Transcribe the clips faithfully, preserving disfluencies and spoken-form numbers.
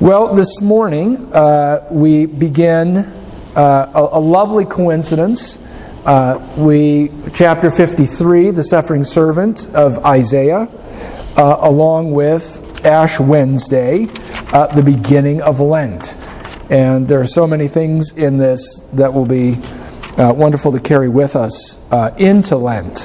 Well, this morning uh, we begin uh, a, a lovely coincidence. Uh, we chapter fifty-three, the suffering servant of Isaiah, uh, along with Ash Wednesday, uh, the beginning of Lent. And there are so many things in this that will be uh, wonderful to carry with us uh, into Lent.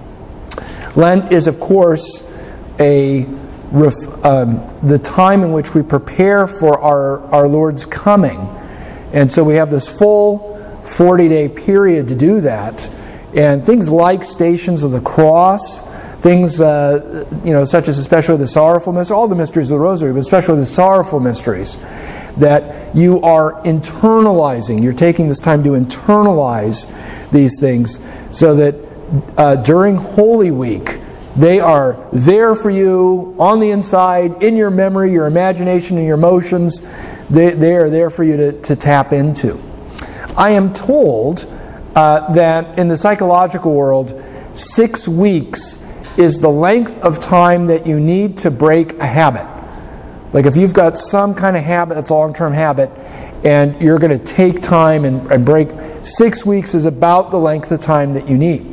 Lent is, of course, a Um, the time in which we prepare for our, our Lord's coming. And so we have this full forty-day period to do that. And things like Stations of the Cross, things uh, you know, such as especially the sorrowful mysteries, all the mysteries of the Rosary, but especially the sorrowful mysteries, that you are internalizing. You're taking this time to internalize these things so that uh, during Holy Week, they are there for you on the inside, in your memory, your imagination, and your emotions. They, they are there for you to, to tap into. I am told uh, that in the psychological world, six weeks is the length of time that you need to break a habit. Like if you've got some kind of habit that's a long-term habit, and you're going to take time and, and break, six weeks is about the length of time that you need.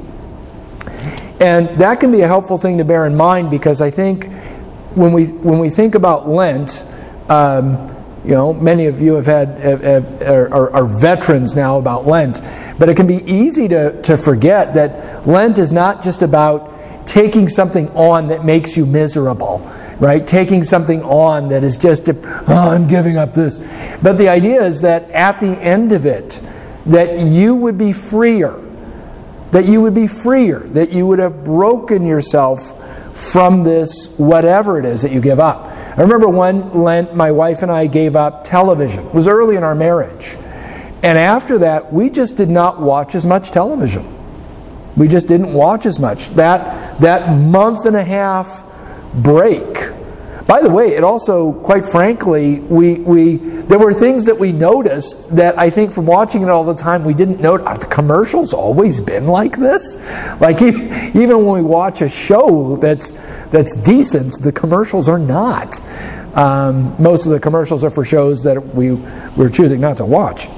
And that can be a helpful thing to bear in mind, because I think when we when we think about Lent, um, you know, many of you have had have, have, are, are veterans now about Lent, but it can be easy to, to forget that Lent is not just about taking something on that makes you miserable, right? Taking something on that is just, a, oh, I'm giving up this. But the idea is that at the end of it, that you would be freer. That you would be freer, that you would have broken yourself from this whatever it is that you give up. I remember one Lent, my wife and I gave up television. It was early in our marriage. And after that, we just did not watch as much television. We just didn't watch as much. That, that month and a half break. By the way, it also, quite frankly, we we there were things that we noticed that I think from watching it all the time we didn't note. Are the commercials always been like this? Like even when we watch a show that's that's decent, the commercials are not. Um, most of the commercials are for shows that we we're choosing not to watch.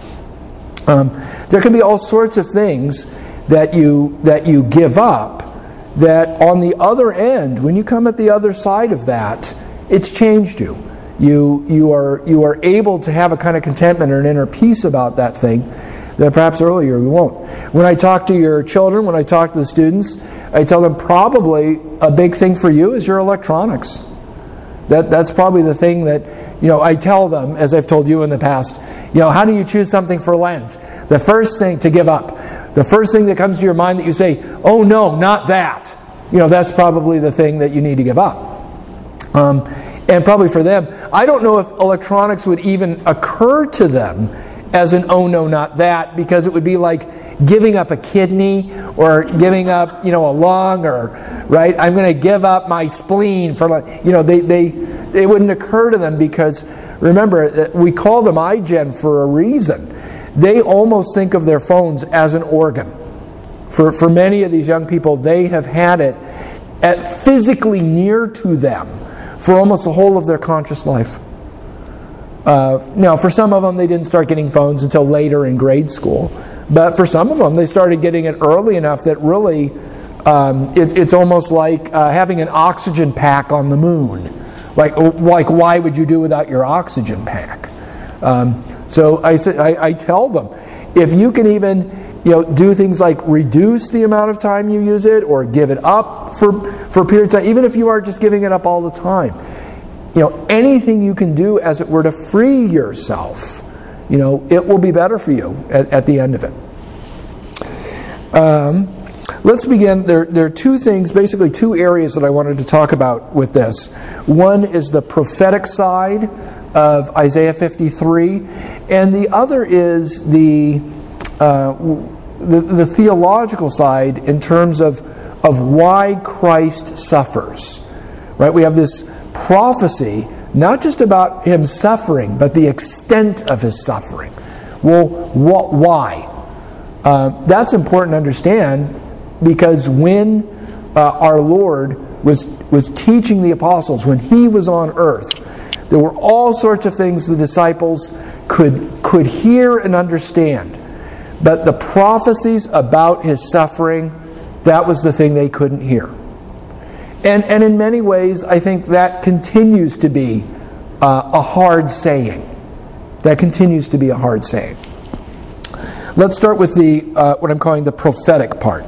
Um, there can be all sorts of things that you that you give up. That on the other end, when you come at the other side of that, it's changed you. You you are you are able to have a kind of contentment or an inner peace about that thing that perhaps earlier you won't. When I talk to your children, when I talk to the students, I tell them probably a big thing for you is your electronics. That that's probably the thing that, you know, I tell them, as I've told you in the past, you know, how do you choose something for Lent? The first thing to give up. The first thing that comes to your mind that you say, oh no, not that. You know, that's probably the thing that you need to give up. Um, and probably for them, I don't know if electronics would even occur to them as an oh no, not that, because it would be like giving up a kidney or giving up, you know, a lung, or right. I'm going to give up my spleen for, like, you know, they they it wouldn't occur to them, because remember we call them iGen for a reason. They almost think of their phones as an organ. For for many of these young people, they have had it at physically near to them for almost the whole of their conscious life. Uh, now, for some of them, they didn't start getting phones until later in grade school. But for some of them, they started getting it early enough that really um, it, it's almost like uh, having an oxygen pack on the moon. Like, like, why would you do without your oxygen pack? Um, so I, I, I tell them, if you can even, you know, do things like reduce the amount of time you use it, or give it up for for a period of time, even if you are just giving it up all the time. You know, anything you can do, as it were, to free yourself, you know, it will be better for you at, at the end of it. Um, let's begin. There, there are two things, basically two areas that I wanted to talk about with this. One is the prophetic side of Isaiah fifty-three, and the other is the Uh, the, the theological side in terms of of why Christ suffers. Right? We have this prophecy, not just about Him suffering, but the extent of His suffering. Well, wh- why? Uh, that's important to understand, because when uh, our Lord was was teaching the apostles, when He was on earth, There were all sorts of things the disciples could, could hear and understand. But the prophecies about his suffering, that was the thing they couldn't hear. And, and in many ways, I think that continues to be uh, a hard saying. That continues to be a hard saying. Let's start with the uh, what I'm calling the prophetic part.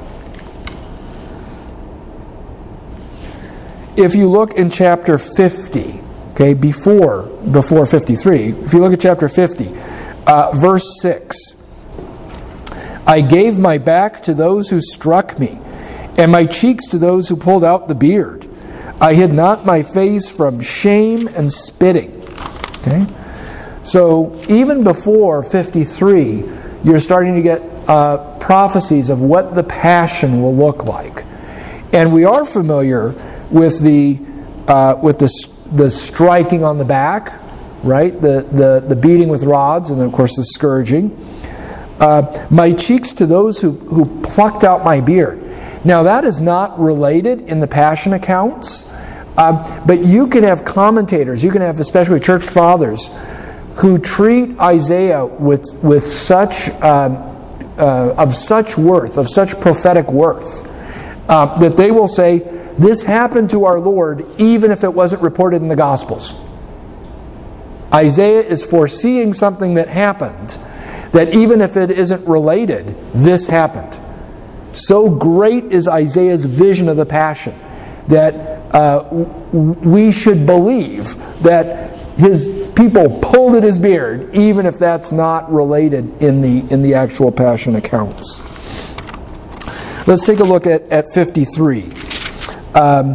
If you look in chapter fifty, okay, before before fifty-three, if you look at chapter fifty, uh, verse six, I gave my back to those who struck me, and my cheeks to those who pulled out the beard. I hid not my face from shame and spitting. Okay, so even before fifty-three, you're starting to get uh, prophecies of what the passion will look like, and we are familiar with the uh, with the the striking on the back, right? The the the beating with rods, and then of course the scourging. Uh, my cheeks to those who who plucked out my beard. Now that is not related in the Passion accounts, um, but you can have commentators, you can have especially church fathers, who treat Isaiah with with such um, uh, of such worth, of such prophetic worth, uh, that they will say, this happened to our Lord even if it wasn't reported in the Gospels. Isaiah is foreseeing something that happened, that even if it isn't related, this happened. So great is Isaiah's vision of the Passion that uh, we should believe that his people pulled at his beard, even if that's not related in the in the actual Passion accounts. Let's take a look at, at fifty-three. Um,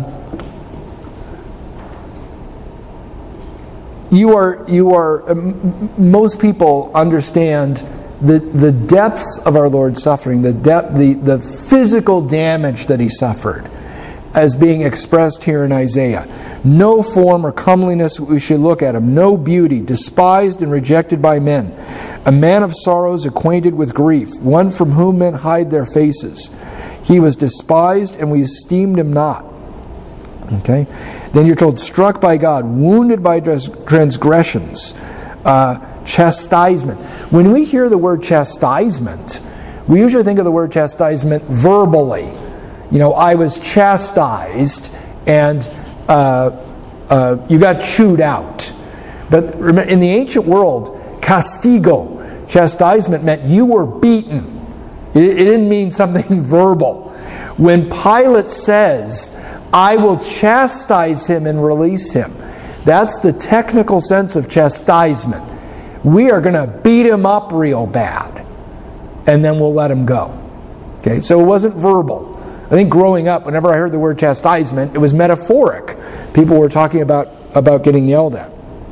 you are you are um, most people understand the the depths of our Lord's suffering, the depth, the the physical damage that he suffered, as being expressed here in Isaiah. No form or comeliness we should look at him, no beauty, despised and rejected by men, a man of sorrows, acquainted with grief, one from whom men hide their faces. He was despised, and we esteemed him not. Okay? Then you're told, struck by God, wounded by transgressions, uh, chastisement. When we hear the word chastisement, we usually think of the word chastisement verbally. You know, I was chastised, and uh, uh, you got chewed out. But remember, in the ancient world, castigo, chastisement, meant you were beaten. It, it didn't mean something verbal. When Pilate says, I will chastise him and release him, that's the technical sense of chastisement. We are going to beat him up real bad, and then we'll let him go. Okay, so it wasn't verbal. I think growing up, whenever I heard the word chastisement, it was metaphoric. People were talking about, about getting yelled at.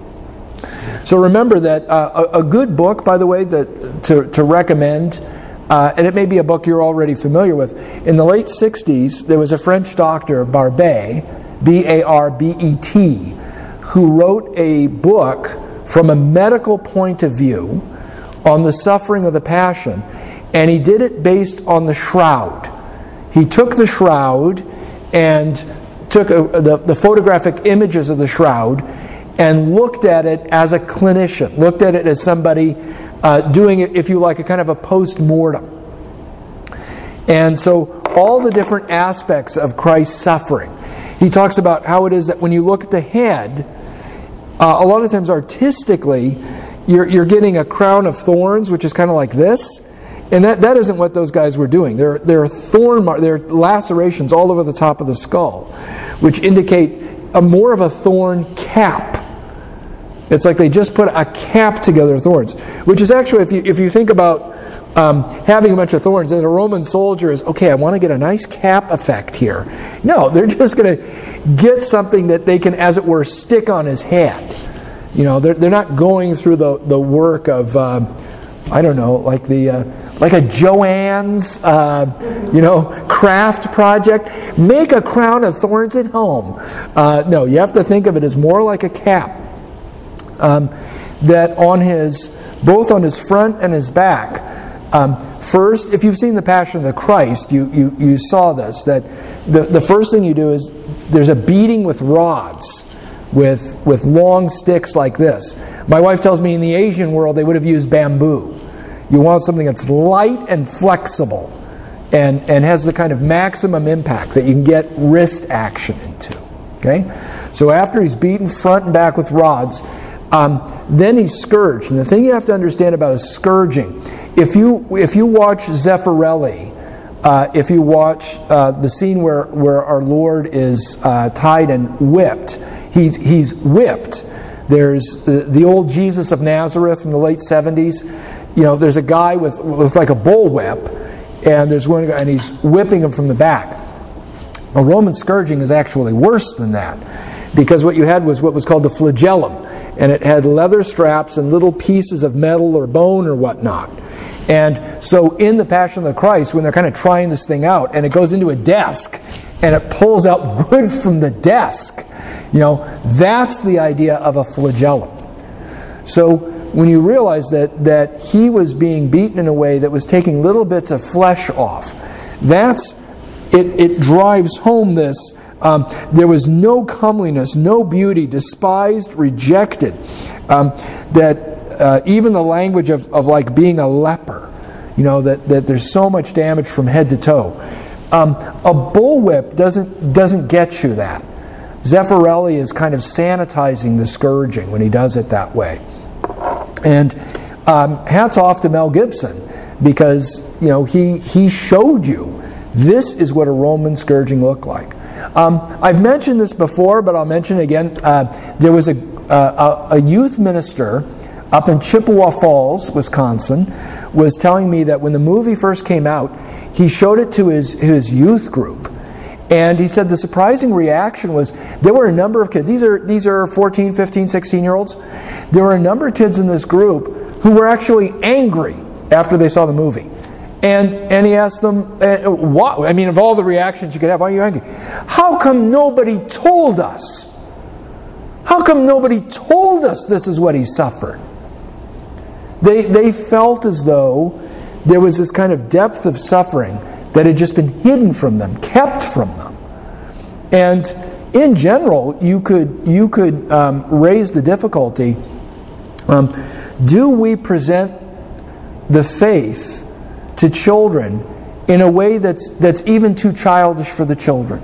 So remember that uh, a, a good book, by the way, that to, to recommend, uh, and it may be a book you're already familiar with. In the late sixties, there was a French doctor, Barbet, B A R B E T, who wrote a book from a medical point of view on the suffering of the Passion, and he did it based on the shroud. He took the shroud and took a, the, the photographic images of the shroud and looked at it as a clinician, looked at it as somebody uh, doing it, if you like, a kind of a post-mortem. And so all the different aspects of Christ's suffering. He talks about how it is that when you look at the head, uh, a lot of times artistically, you're, you're getting a crown of thorns, which is kind of like this. And that, that isn't what those guys were doing. There, there are thorn mar- there are lacerations all over the top of the skull, which indicate a more of a thorn cap. It's like they just put a cap together of thorns, which is actually, if you if you think about um, having a bunch of thorns, and a Roman soldier is, okay, I want to get a nice cap effect here. No, they're just going to get something that they can, as it were, stick on his head. You know, they're they're not going through the the work of um, I don't know, like the uh, like a Joann's uh, you know craft project. Make a crown of thorns at home. Uh, no, you have to think of it as more like a cap. Um, that on his, both on his front and his back. Um, first, if you've seen the Passion of the Christ, you you, you saw this, that the, the first thing you do is there's a beating with rods, with, with long sticks like this. My wife tells me in the Asian world they would have used bamboo. You want something that's light and flexible and, and has the kind of maximum impact that you can get wrist action into. Okay? So after he's beaten front and back with rods, um, then he's scourged. And the thing you have to understand about a scourging, if you if you watch Zeffirelli, uh, if you watch uh, the scene where, where our Lord is uh, tied and whipped, he's, he's whipped. There's the, the old Jesus of Nazareth from the late seventies. You know, there's a guy with, with like a bullwhip, and there's one guy, and he's whipping him from the back. A Roman scourging is actually worse than that, because what you had was what was called the flagellum, and it had leather straps and little pieces of metal or bone or whatnot. And so in the Passion of the Christ, when they're kind of trying this thing out, and it goes into a desk, and it pulls out wood from the desk, you know, that's the idea of a flagellum. So when you realize that, that he was being beaten in a way that was taking little bits of flesh off, that's it, it drives home this. Um, there was no comeliness, no beauty, despised, rejected. Um, that uh, even the language of, of like being a leper, you know, that, that there's so much damage from head to toe. Um, a bullwhip doesn't doesn't get you that. Zeffirelli is kind of sanitizing the scourging when he does it that way. And um, hats off to Mel Gibson, because you know he he showed you this is what a Roman scourging looked like. Um, I've mentioned this before, but I'll mention it again. Uh, there was a, uh, a a youth minister up in Chippewa Falls, Wisconsin, was telling me that when the movie first came out, he showed it to his his youth group. And he said the surprising reaction was there were a number of kids. These are these are fourteen, fifteen, sixteen year olds. There were a number of kids in this group who were actually angry after they saw the movie. And and he asked them, uh, why? I mean, of all the reactions you could have, why are you angry? How come nobody told us? How come nobody told us this is what he suffered? They they felt as though there was this kind of depth of suffering that had just been hidden from them, kept from them. And in general, you could you could um, raise the difficulty, um, do we present the faith to children in a way that's that's even too childish for the children?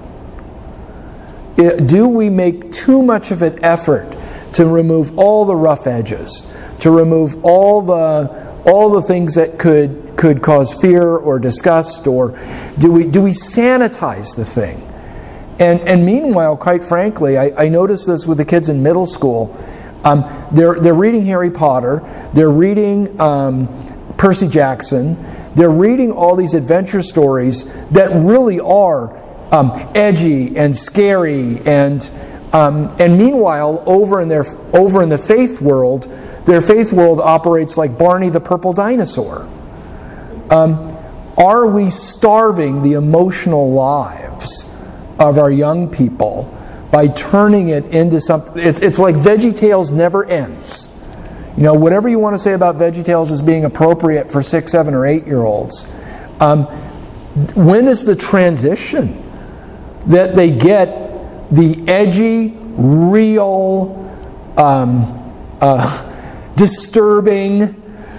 Do we make too much of an effort to remove all the rough edges, to remove all the all the things that could could cause fear or disgust, or do we do we sanitize the thing? And and meanwhile, quite frankly, I, I noticed this with the kids in middle school. Um, they're they're reading Harry Potter, they're reading um, Percy Jackson, they're reading all these adventure stories that really are um, edgy and scary, and um, and meanwhile, over in their over in the faith world, their faith world operates like Barney the Purple Dinosaur. Um, are we starving the emotional lives of our young people by turning it into something? It's, it's like VeggieTales never ends. You know, whatever you want to say about VeggieTales as being appropriate for six, seven, or eight-year-olds, um, when is the transition that they get the edgy, real, um, uh, disturbing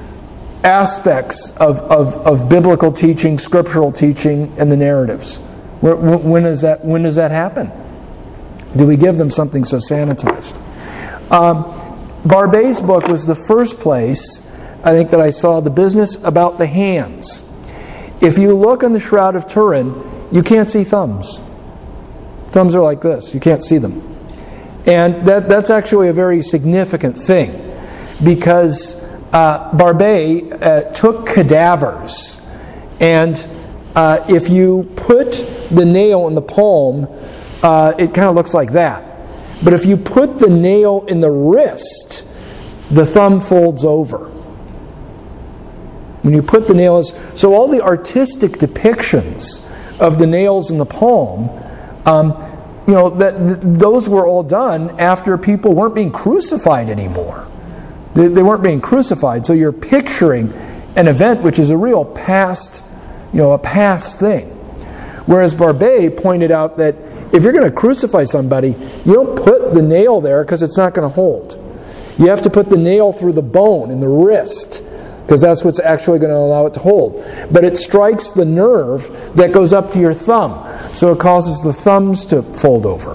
aspects of, of, of biblical teaching, scriptural teaching, and the narratives? When, when, is that, when does that happen? Do we give them something so sanitized? Um, Barbet's book was the first place, I think, that I saw the business about the hands. If you look on the Shroud of Turin, you can't see thumbs. Thumbs are like this. You can't see them. And that, that's actually a very significant thing, because Uh, Barbet uh, took cadavers, and uh, if you put the nail in the palm, uh, it kind of looks like that. But if you put the nail in the wrist, the thumb folds over. When you put the nails, so all the artistic depictions of the nails in the palm, um, you know, that th- those were all done after people weren't being crucified anymore. They, they weren't being crucified, so you're picturing an event which is a real past, you know, a past thing. Whereas Barbet pointed out that if you're going to crucify somebody, you don't put the nail there because it's not going to hold. You have to put the nail through the bone in the wrist, because that's what's actually going to allow it to hold. But it strikes the nerve that goes up to your thumb, so it causes the thumbs to fold over.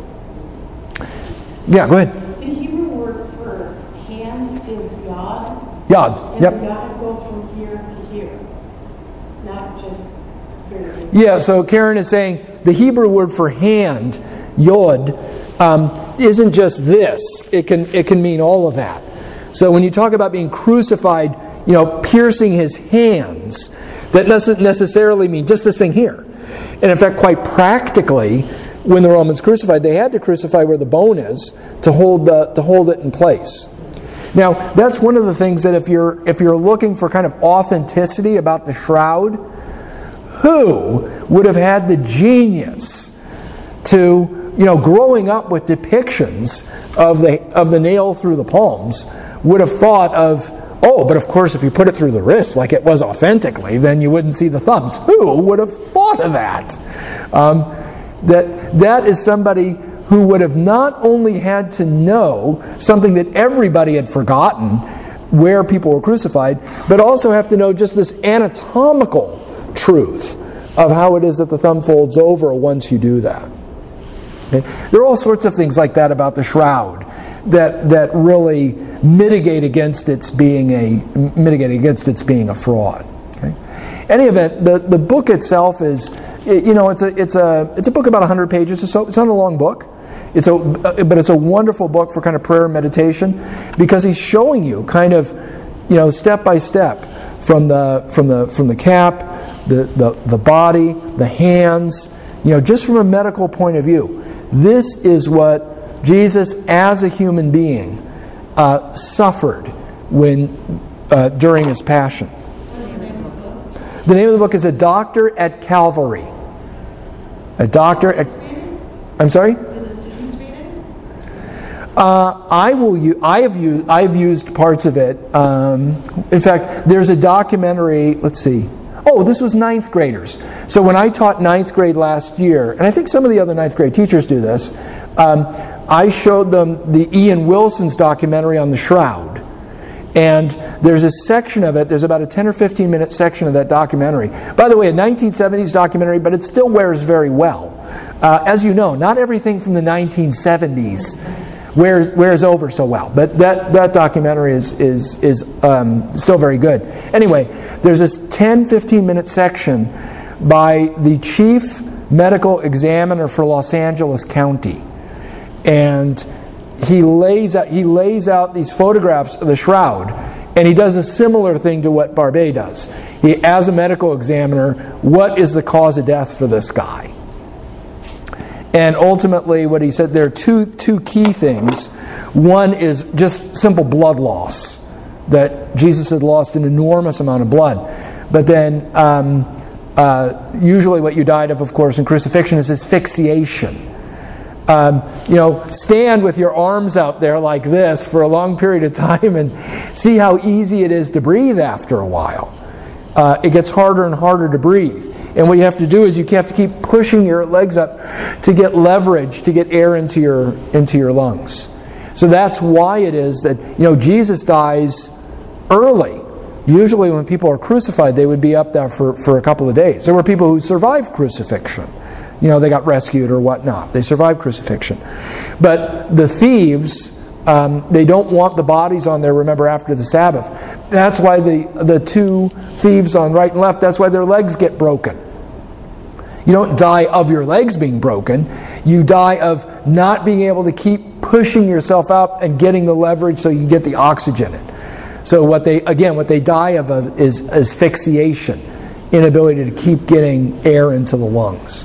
Yeah, go ahead. The Hebrew word for hand is yod. Yod, and yep. And yod goes from here to here, not just here to here. Yeah, so Karen is saying the Hebrew word for hand, yod, um, isn't just this. It can it can mean all of that. So when you talk about being crucified, you know, piercing his hands, that doesn't necessarily mean just this thing here. And in fact, quite practically, when the Romans crucified, they had to crucify where the bone is to hold the to hold it in place. Now, that's one of the things that if you're if you're looking for kind of authenticity about the shroud, who would have had the genius to, you know, growing up with depictions of the of the nail through the palms, would have thought of, oh, but of course if you put it through the wrist like it was authentically, then you wouldn't see the thumbs. Who would have thought of that? Um, that that is somebody who would have not only had to know something that everybody had forgotten, where people were crucified, but also have to know just this anatomical truth of how it is that the thumb folds over once you do that. Okay? There are all sorts of things like that about the shroud that that really mitigate against its being a mitigate against its being a fraud. Okay? Any event, the, the book itself is, you know, it's a it's a it's a book about one hundred pages or so. It's not a long book. It's a but it's a wonderful book for kind of prayer and meditation, because he's showing you kind of, you know, step by step from the from the from the cap, the the, the body, the hands, you know, just from a medical point of view. This is what Jesus, as a human being, uh, suffered when uh, during his passion. What's the name of the book? The name of the book is A Doctor at Calvary. A Doctor at... I'm sorry? Do the students read it? Uh, I will. U- I have used. I have used parts of it. Um, in fact, there's a documentary. Let's see. Oh, this was ninth graders. So when I taught ninth grade last year, and I think some of the other ninth grade teachers do this, um, I showed them the Ian Wilson's documentary on the shroud. And there's a section of it, there's about a ten or fifteen minute section of that documentary. By the way, a nineteen seventies documentary, but it still wears very well. Uh, as you know, not everything from the nineteen seventies wears wears over so well. But that, that documentary is is is um, still very good. Anyway, there's this ten, fifteen minute section by the chief medical examiner for Los Angeles County. And he lays out he lays out these photographs of the shroud, and he does a similar thing to what Barbet does. He, as a medical examiner, what is the cause of death for this guy? And ultimately, what he said, there are two two key things. One is just simple blood loss, that Jesus had lost an enormous amount of blood. But then, um, uh, usually what you died of, of course, in crucifixion is asphyxiation. Um, you know, stand with your arms out there like this for a long period of time and see how easy it is to breathe after a while. Uh, it gets harder and harder to breathe. And what you have to do is you have to keep pushing your legs up to get leverage, to get air into your into your lungs. So that's why it is that, you know, Jesus dies early. Usually when people are crucified, they would be up there for, for a couple of days. There were people who survived crucifixion. You know, they got rescued or whatnot. They survived crucifixion. But the thieves, um, they don't want the bodies on there, remember, after the Sabbath. That's why the, the two thieves on right and left, that's why their legs get broken. You don't die of your legs being broken. You die of not being able to keep pushing yourself up and getting the leverage so you get the oxygen in. So what they, again, what they die of is asphyxiation, inability to keep getting air into the lungs.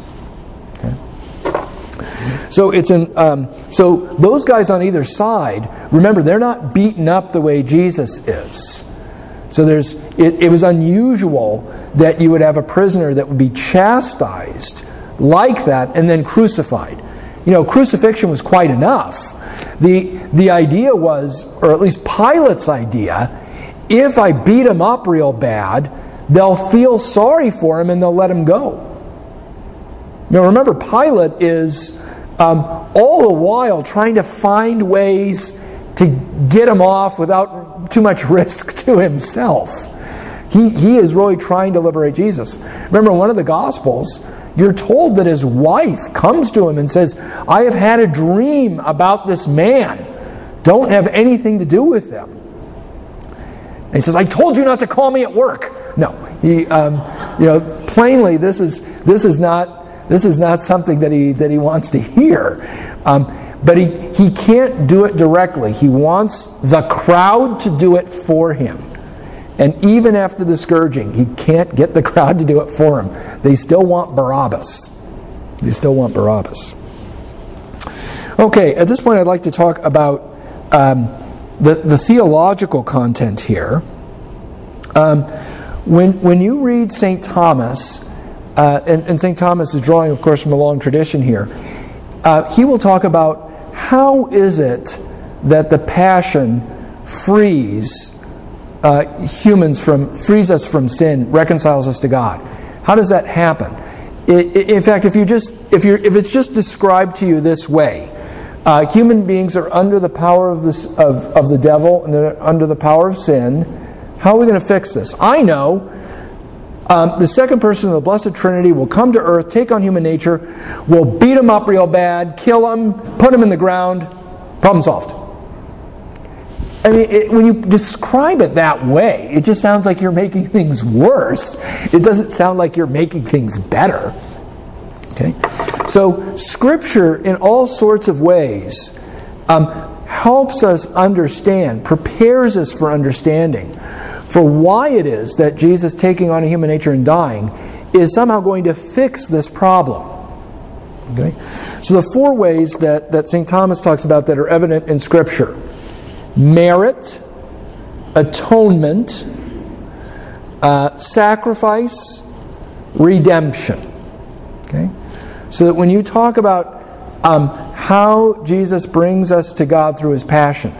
So it's an, um, so those guys on either side, remember, they're not beaten up the way Jesus is. So there's it, it was unusual that you would have a prisoner that would be chastised like that and then crucified. You know, crucifixion was quite enough. The the idea was, or at least Pilate's idea, if I beat him up real bad, they'll feel sorry for him and they'll let him go. Now remember, Pilate is um, all the while trying to find ways to get him off without too much risk to himself. He, he is really trying to liberate Jesus. Remember, in one of the Gospels, you're told that his wife comes to him and says, I have had a dream about this man. Don't have anything to do with them. And he says, I told you not to call me at work. No, he, um, you know, plainly this is this is not this is not something that he that he wants to hear. Um, but he he can't do it directly. He wants the crowd to do it for him. And even after the scourging, he can't get the crowd to do it for him. They still want Barabbas. They still want Barabbas. Okay, at this point I'd like to talk about um, the, the theological content here. Um, when, when you read Saint Thomas, uh, and, and Saint Thomas is drawing, of course, from a long tradition here, uh, he will talk about how is it that the Passion frees Uh, humans from frees us from sin, reconciles us to God. How does that happen? It, it, in fact, if you just if you if it's just described to you this way, uh, human beings are under the power of this of, of the devil and they're under the power of sin. How are we going to fix this? I know um, the second person of the Blessed Trinity will come to earth, take on human nature, will beat him up real bad, kill him, put him in the ground. Problem solved. I mean, it, when you describe it that way, it just sounds like you're making things worse. It doesn't sound like you're making things better. Okay? So, Scripture, in all sorts of ways, um, helps us understand, prepares us for understanding, for why it is that Jesus taking on a human nature and dying is somehow going to fix this problem. Okay? So, the four ways that, that Saint Thomas talks about that are evident in Scripture: merit, atonement, uh, sacrifice, redemption. Okay? So that when you talk about um, how Jesus brings us to God through His Passion,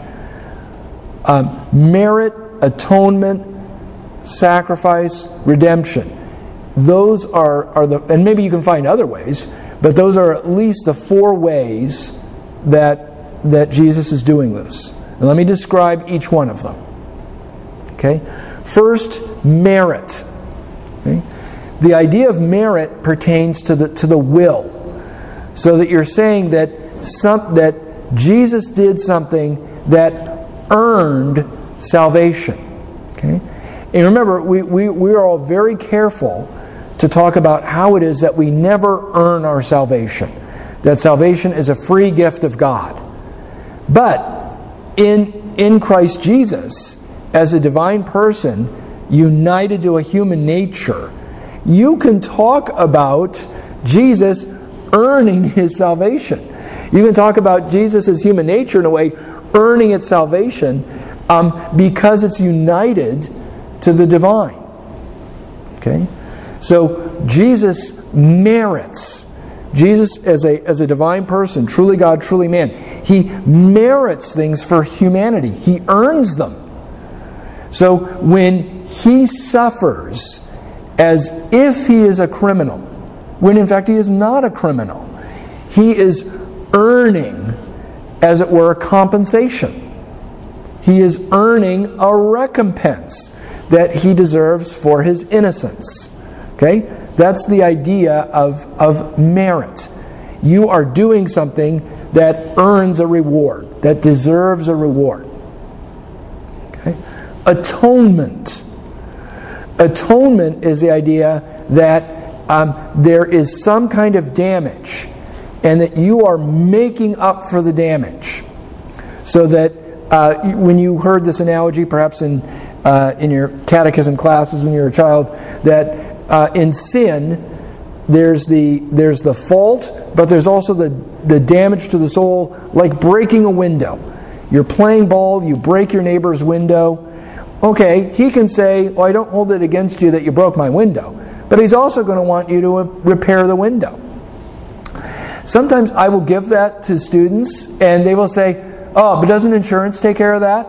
um, merit, atonement, sacrifice, redemption, those are, are the, and maybe you can find other ways, but those are at least the four ways that, that Jesus is doing this. And let me describe each one of them. Okay? First, merit. Okay? The idea of merit pertains to the to the will. So that you're saying that some, that Jesus did something that earned salvation. Okay? And remember, we, we, we are all very careful to talk about how it is that we never earn our salvation. That salvation is a free gift of God. But In, in Christ Jesus, as a divine person, united to a human nature, you can talk about Jesus earning His salvation. You can talk about Jesus' human nature in a way, earning its salvation, um, because it's united to the divine. Okay? So, Jesus merits. Jesus, as a, as a divine person, truly God, truly man, He merits things for humanity. He earns them. So when He suffers as if He is a criminal, when in fact He is not a criminal, He is earning, as it were, a compensation. He is earning a recompense that He deserves for His innocence. Okay? That's the idea of, of merit. You are doing something that earns a reward, that deserves a reward. Okay? Atonement. Atonement is the idea that um, there is some kind of damage and that you are making up for the damage. So that uh, when you heard this analogy, perhaps in, uh, in your catechism classes when you were a child, that Uh, in sin, there's the there's the fault, but there's also the, the damage to the soul, like breaking a window. You're playing ball, you break your neighbor's window. Okay, he can say, well, I don't hold it against you that you broke my window. But he's also going to want you to repair the window. Sometimes I will give that to students, and they will say, oh, but doesn't insurance take care of that?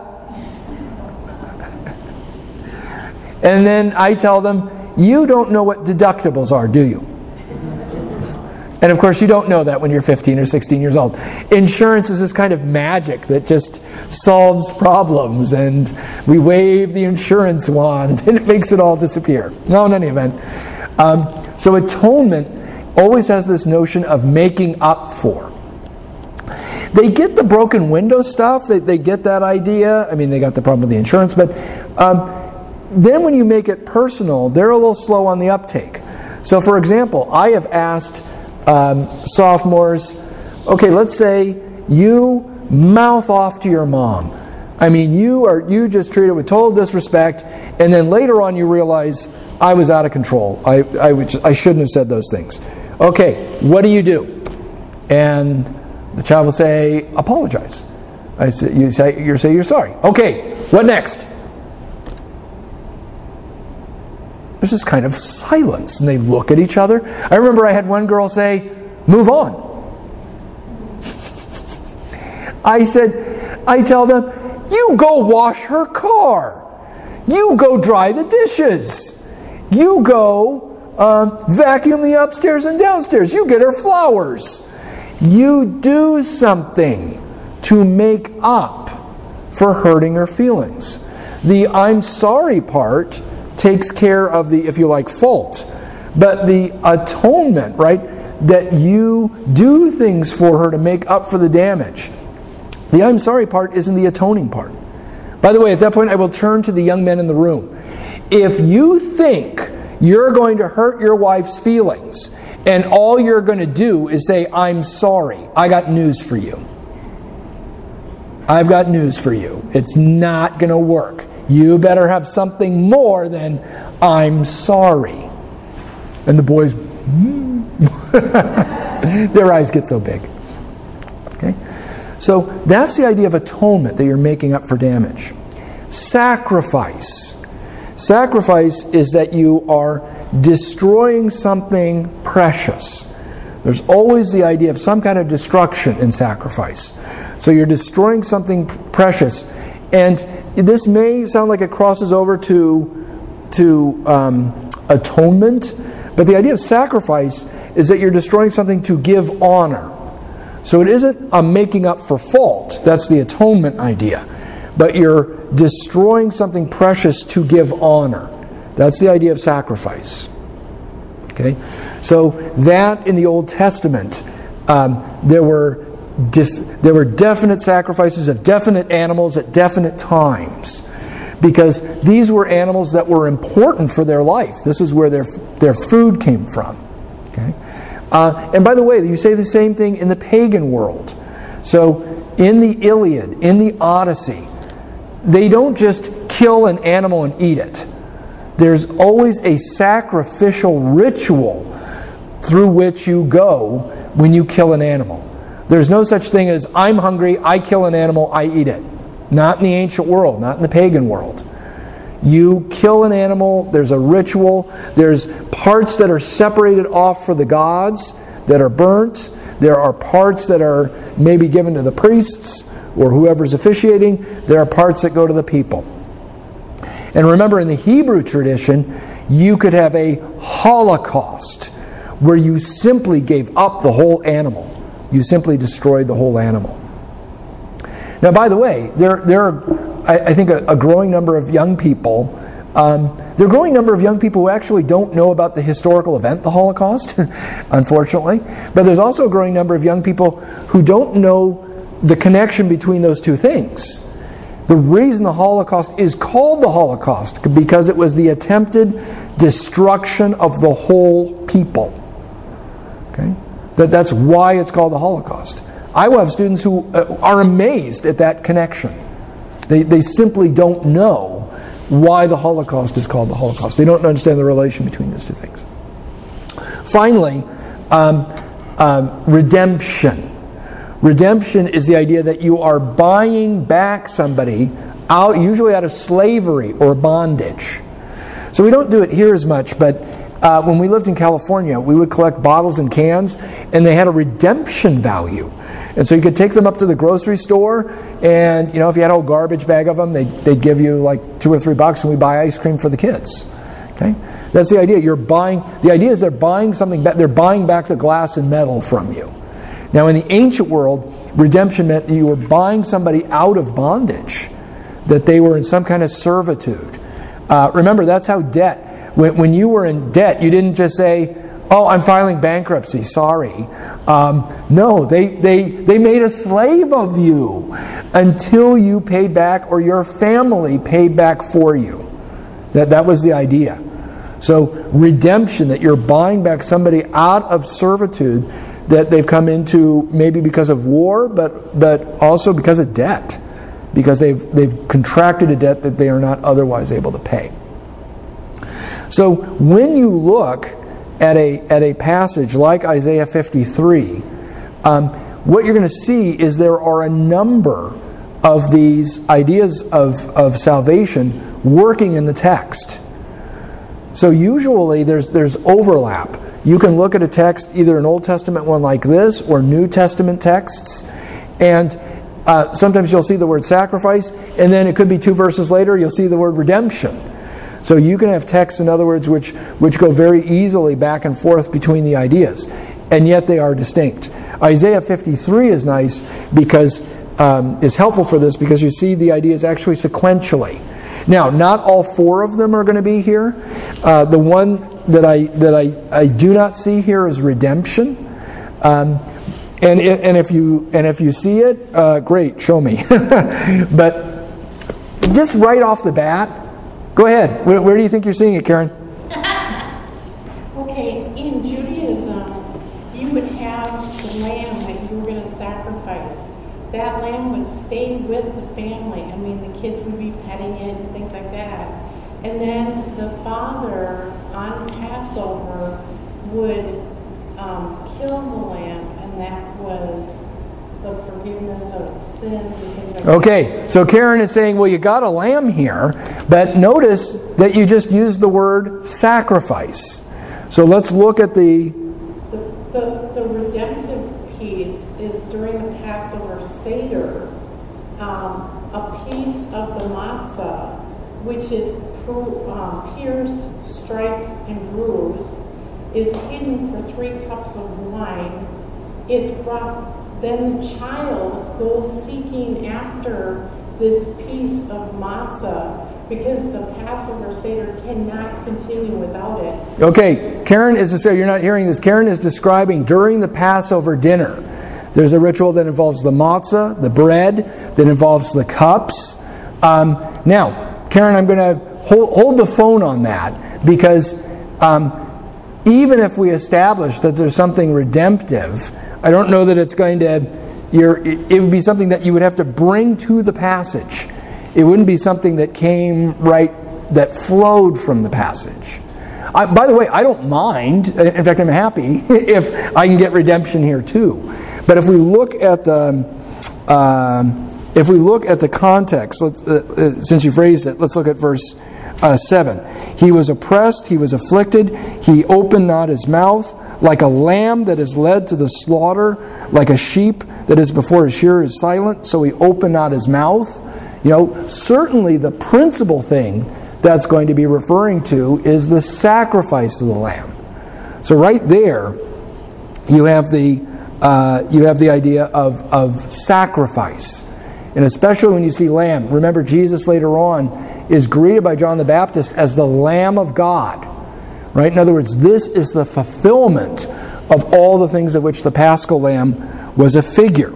And then I tell them, you don't know what deductibles are, do you? And of course, you don't know that when you're fifteen or sixteen years old. Insurance is this kind of magic that just solves problems, and we wave the insurance wand and it makes it all disappear. No, in any event. Um, so atonement always has this notion of making up for. They get the broken window stuff. They, they get that idea. I mean, they got the problem with the insurance, but um, then when you make it personal, they're a little slow on the uptake. So, for example, I have asked um, sophomores, okay, let's say you mouth off to your mom. I mean, you are you just treat her with total disrespect, and then later on you realize I was out of control. I I, would, I shouldn't have said those things. Okay, what do you do? And the child will say, apologize. I say, you say, you say you're sorry. Okay, what next? There's this kind of silence, and they look at each other. I remember I had one girl say, move on. I said, I tell them, you go wash her car. You go dry the dishes. You go uh, vacuum the upstairs and downstairs. You get her flowers. You do something to make up for hurting her feelings. The I'm sorry part takes care of the, if you like, fault. But the atonement, right, that you do things for her to make up for the damage. The I'm sorry part isn't the atoning part. By the way, at that point, I will turn to the young men in the room. If you think you're going to hurt your wife's feelings, and all you're going to do is say, I'm sorry, I got news for you. I've got news for you. It's not going to work. You better have something more than, I'm sorry. And the boys, their eyes get so big. Okay? So that's the idea of atonement, that you're making up for damage. Sacrifice. Sacrifice is that you are destroying something precious. There's always the idea of some kind of destruction in sacrifice. So you're destroying something precious. And this may sound like it crosses over to, to um, atonement, but the idea of sacrifice is that you're destroying something to give honor. So it isn't a making up for fault. That's the atonement idea. But you're destroying something precious to give honor. That's the idea of sacrifice. Okay? So that in the Old Testament, um, there were def- there were definite sacrifices of definite animals at definite times. Because these were animals that were important for their life. This is where their their food came from. Okay? Uh, and by the way, you say the same thing in the pagan world. So in the Iliad, in the Odyssey, they don't just kill an animal and eat it. There's always a sacrificial ritual through which you go when you kill an animal. There's no such thing as, I'm hungry, I kill an animal, I eat it. Not in the ancient world, not in the pagan world. You kill an animal, there's a ritual, there's parts that are separated off for the gods that are burnt, there are parts that are maybe given to the priests or whoever's officiating, there are parts that go to the people. And remember, in the Hebrew tradition, you could have a holocaust where you simply gave up the whole animal. You simply destroyed the whole animal. Now, by the way, there there are, I, I think, a, a growing number of young people. Um, there are a growing number of young people who actually don't know about the historical event, the Holocaust, unfortunately. But there's also a growing number of young people who don't know the connection between those two things. The reason the Holocaust is called the Holocaust because it was the attempted destruction of the whole people. Okay, that that's why it's called the Holocaust. I will have students who are amazed at that connection. They they simply don't know why the Holocaust is called the Holocaust. They don't understand the relation between these two things. Finally, um, um, redemption. Redemption is the idea that you are buying back somebody out, usually out of slavery or bondage. So we don't do it here as much, but uh, when we lived in California, we would collect bottles and cans, and they had a redemption value. And so you could take them up to the grocery store, and you know, if you had a whole garbage bag of them, they'd, they'd give you like two or three bucks, and we buy ice cream for the kids. Okay? That's the idea. You're buying. The idea is they're buying something back. They're buying back the glass and metal from you. Now, in the ancient world, redemption meant that you were buying somebody out of bondage, that they were in some kind of servitude. Uh, remember, that's how debt. When, when you were in debt, you didn't just say, "Oh, I'm filing bankruptcy. Sorry." Um, no, they they they made a slave of you until you paid back, or your family paid back for you. That that was the idea. So redemption, that you're buying back somebody out of servitude that they've come into, maybe because of war, but but also because of debt, because they've they've contracted a debt that they are not otherwise able to pay. So when you look at a at a passage like Isaiah fifty-three, um, what you're going to see is there are a number of these ideas of, of salvation working in the text. So usually there's there's overlap. You can look at a text, either an Old Testament one like this or New Testament texts, and uh, sometimes you'll see the word sacrifice, and then it could be two verses later you'll see the word redemption. So you can have texts, in other words, which, which go very easily back and forth between the ideas, and yet they are distinct. Isaiah fifty-three is nice because um, is helpful for this because you see the ideas actually sequentially. Now, not all four of them are going to be here. Uh, the one that I that I, I do not see here is redemption. Um, and and if you and if you see it, uh, great, show me. But just right off the bat, go ahead. Where, where do you think you're seeing it, Karen? Okay, in Judaism, you would have the lamb that you were going to sacrifice. That lamb would stay with the family. I mean, the kids would be petting it and things like that. And then the father on Passover would um, kill the lamb, and that was the forgiveness of sins and things like that. Okay, so Karen is saying, well, you got a lamb here, but notice that you just used the word sacrifice. So let's look at the... The, the, the redemptive piece is during the Passover Seder, um, a piece of the matzah, which is pro, um, pierced, striped, and bruised, is hidden for three cups of wine. It's brought, then the child goes seeking after this piece of matzah because the Passover Seder cannot continue without it. Okay, Karen is, so you're not hearing this, Karen is describing during the Passover dinner. There's a ritual that involves the matzah, the bread, that involves the cups. Um, now, Karen, I'm going to hold, hold the phone on that because um, even if we establish that there's something redemptive, I don't know that it's going to, you're, it would be something that you would have to bring to the passage. It wouldn't be something that came right, that flowed from the passage. I, by the way, I don't mind. In fact, I'm happy if I can get redemption here too. But if we look at the, um, if we look at the context, let's, uh, since you phrased it, let's look at verse uh, seven. He was oppressed, he was afflicted, he opened not his mouth. Like a lamb that is led to the slaughter, like a sheep that is before his shearer is silent, so he opened not his mouth. You know, certainly the principal thing that's going to be referring to is the sacrifice of the lamb. So right there, you have the uh, you have the idea of of sacrifice, and especially when you see lamb. Remember, Jesus later on is greeted by John the Baptist as the Lamb of God. Right? In other words, this is the fulfillment of all the things of which the Paschal Lamb was a figure.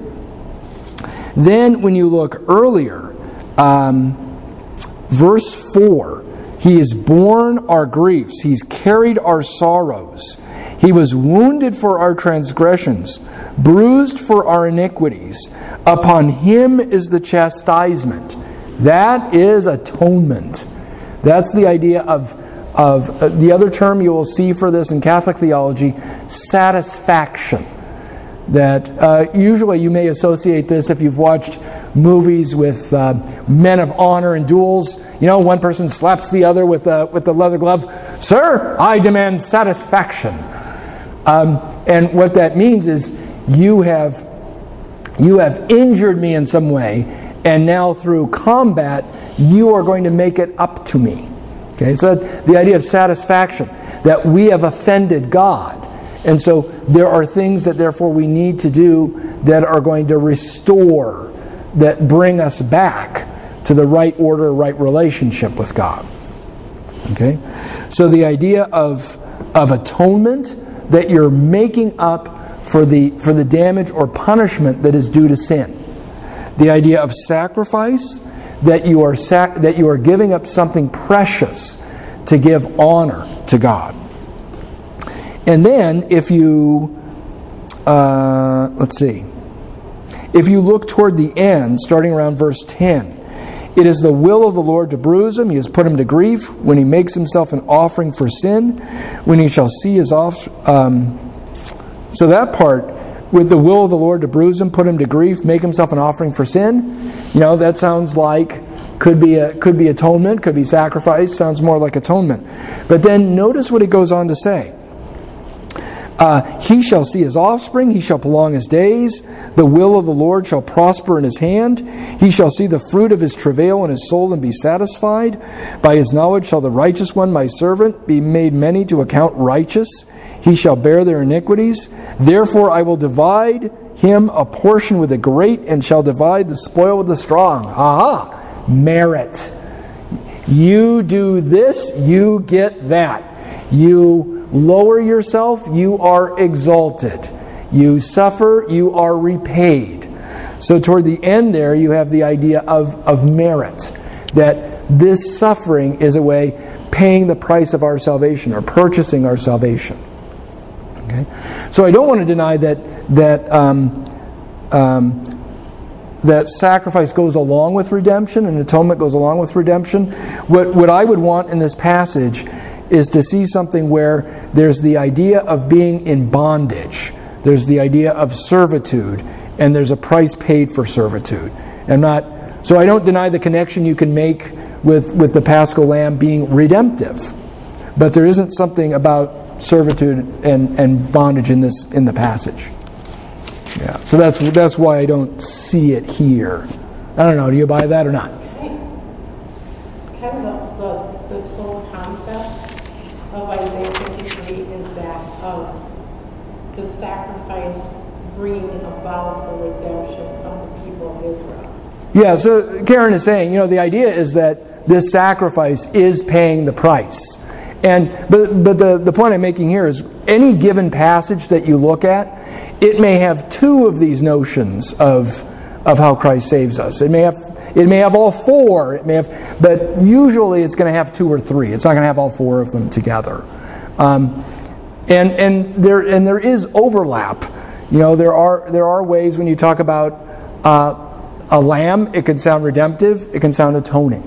Then, when you look earlier, um, verse four, he has borne our griefs, he's carried our sorrows. He was wounded for our transgressions, bruised for our iniquities. Upon him is the chastisement. That is atonement. That's the idea of Of uh, the other term you will see for this in Catholic theology, satisfaction. That uh, usually you may associate this if you've watched movies with uh, men of honor and duels. You know, one person slaps the other with the with the leather glove. Sir, I demand satisfaction. Um, and what that means is you have you have injured me in some way, and now through combat you are going to make it up to me. Okay, so the idea of satisfaction, that we have offended God. And so there are things that therefore we need to do that are going to restore, that bring us back to the right order, right relationship with God. Okay? So the idea of, of atonement, that you're making up for the, for the damage or punishment that is due to sin. The idea of sacrifice, that you are sac- that you are giving up something precious to give honor to God. And then if you, uh, let's see, if you look toward the end, starting around verse ten, it is the will of the Lord to bruise him. He has put him to grief when he makes himself an offering for sin, when he shall see his off. Um, so that part, with the will of the Lord to bruise him, put him to grief, make himself an offering for sin, you know, that sounds like could be a, could be atonement, could be sacrifice. Sounds more like atonement. But then notice what it goes on to say. Uh, he shall see his offspring, he shall prolong his days, the will of the Lord shall prosper in his hand, he shall see the fruit of his travail in his soul and be satisfied. By his knowledge shall the righteous one, my servant, be made many to account righteous, he shall bear their iniquities. Therefore I will divide him a portion with the great, and shall divide the spoil with the strong. Aha! Merit. You do this, you get that. You lower yourself, you are exalted. You suffer, you are repaid. So toward the end there, you have the idea of, of merit. That this suffering is a way paying the price of our salvation, or purchasing our salvation. Okay? So I don't want to deny that that um, um, that sacrifice goes along with redemption, and atonement goes along with redemption. What what I would want in this passage is to see something where there's the idea of being in bondage, there's the idea of servitude, and there's a price paid for servitude. And not so I don't deny the connection you can make with, with the Paschal Lamb being redemptive, but there isn't something about servitude and, and bondage in this in the passage. Yeah. So that's that's why I don't see it here. I don't know. Do you buy that or not? Kind of the, the, the total concept of Isaiah fifty-three is that of the sacrifice bringing about the redemption of the people of Israel. Yeah, so Karen is saying, you know, the idea is that this sacrifice is paying the price. And but but the, the point I'm making here is any given passage that you look at, it may have two of these notions of of how Christ saves us. It may have It may have all four. It may have, but usually it's going to have two or three. It's not going to have all four of them together. Um, and and there and there is overlap. You know, there are there are ways when you talk about uh, a lamb, it can sound redemptive. It can sound atoning.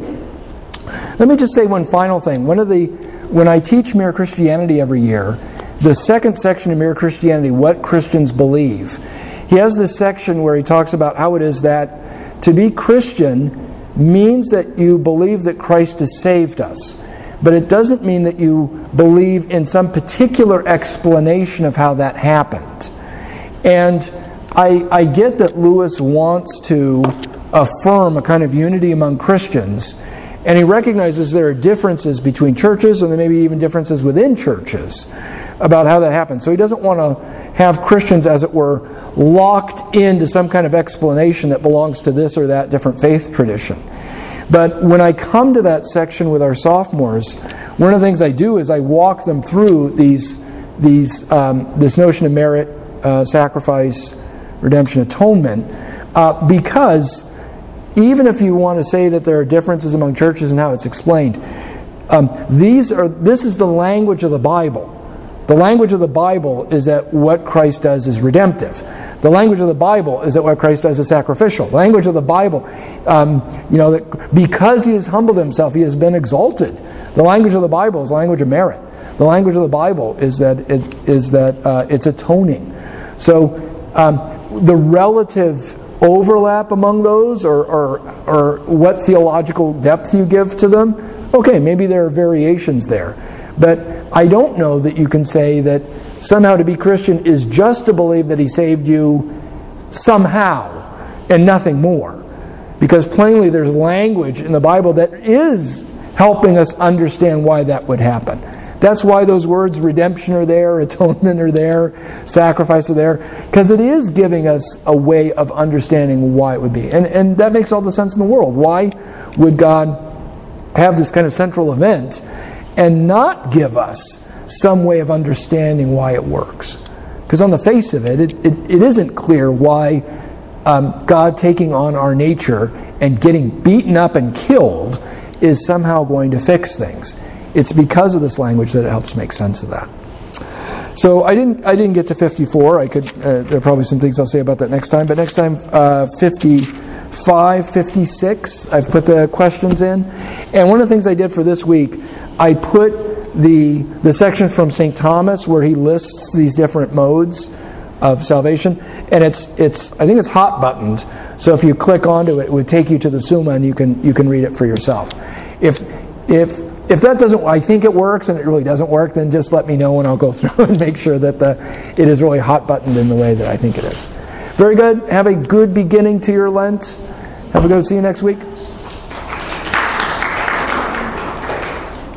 Let me just say one final thing. One of the when I teach Mere Christianity every year, the second section of Mere Christianity, what Christians believe, he has this section where he talks about how it is that to be Christian means that you believe that Christ has saved us. But it doesn't mean that you believe in some particular explanation of how that happened. And I, I get that Lewis wants to affirm a kind of unity among Christians. And he recognizes there are differences between churches, and there may be even differences within churches about how that happened. So he doesn't want to have Christians, as it were, locked into some kind of explanation that belongs to this or that different faith tradition. But when I come to that section with our sophomores, one of the things I do is I walk them through these, these, um, this notion of merit, uh, sacrifice, redemption, atonement, uh, because even if you want to say that there are differences among churches and how it's explained, um, these are this is the language of the Bible. The language of the Bible is that what Christ does is redemptive. The language of the Bible is that what Christ does is sacrificial. The language of the Bible, um, you know, that because He has humbled Himself, He has been exalted. The language of the Bible is the language of merit. The language of the Bible is that it is that uh, it's atoning. So um, the relative overlap among those, or, or or what theological depth you give to them, okay, maybe there are variations there. But I don't know that you can say that somehow to be Christian is just to believe that He saved you somehow and nothing more. Because plainly there's language in the Bible that is helping us understand why that would happen. That's why those words redemption are there, atonement are there, sacrifice are there, because it is giving us a way of understanding why it would be. And, and that makes all the sense in the world. Why would God have this kind of central event and not give us some way of understanding why it works? Because on the face of it, it, it, it isn't clear why um, God taking on our nature and getting beaten up and killed is somehow going to fix things. It's because of this language that it helps make sense of that. So I didn't I didn't get to fifty-four. I could uh, there are probably some things I'll say about that next time. But next time, uh, fifty-five, fifty-six, I've put the questions in. And one of the things I did for this week, I put the the section from Saint Thomas where he lists these different modes of salvation, and it's it's I think it's hot buttoned. So if you click onto it, it would take you to the Summa, and you can you can read it for yourself. If if If that doesn't, I think it works and it really doesn't work, then just let me know and I'll go through and make sure that the it is really hot buttoned in the way that I think it is. Very good. Have a good beginning to your Lent. Have a good. See you next week.